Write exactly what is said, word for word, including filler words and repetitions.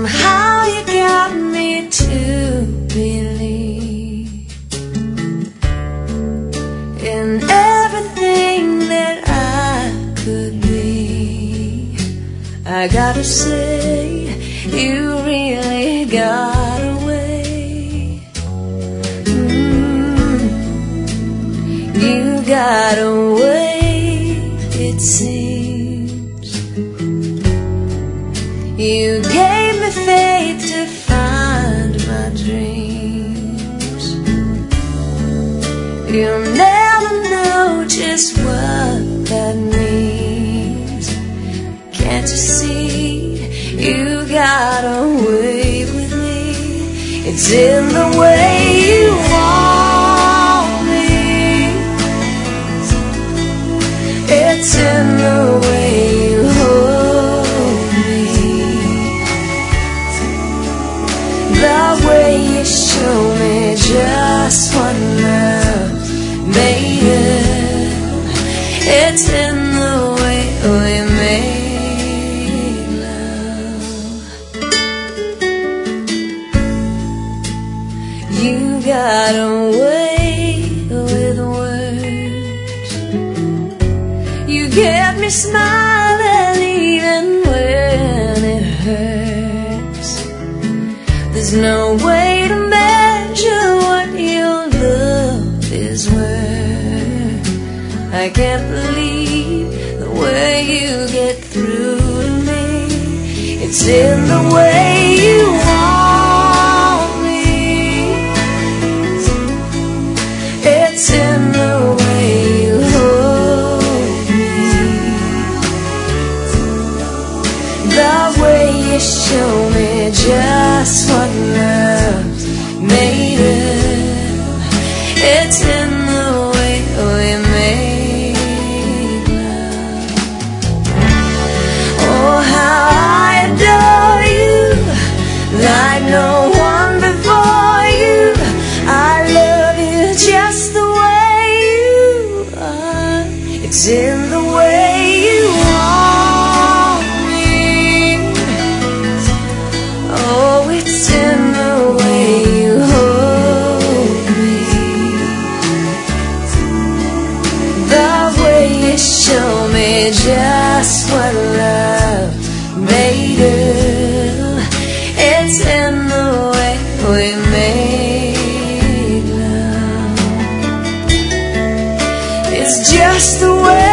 Somehow you got me to believe in everything that I could be. I gotta say, you really got away. mm, You got away, it seems. You gave me faith to find my dreams. You'll never know just what that means. Can't you see, you got away with me. It's in the way you want me. It's in the way you hold me. The way you show me just what love made of. It's in the way we made love. You got away with words. You get me smiling even when it hurts. There's no way to measure what your love is worth. I can't believe the way you get through to me. It's in the way you want me. It's in the way you hold me. The way you show me just what love's made of. It's in the way we make love. Oh, how I adore you, like no one before you. I love you just the way you are. It's in the way you want me. Oh, it's in the way you hold me. The way you show me just what love made of. It's in the way we make love. It's just the way